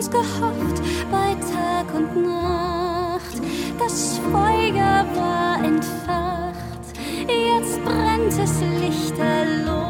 uns gehofft bei Tag und Nacht. Das Feuer war entfacht, jetzt brennt es lichterloh.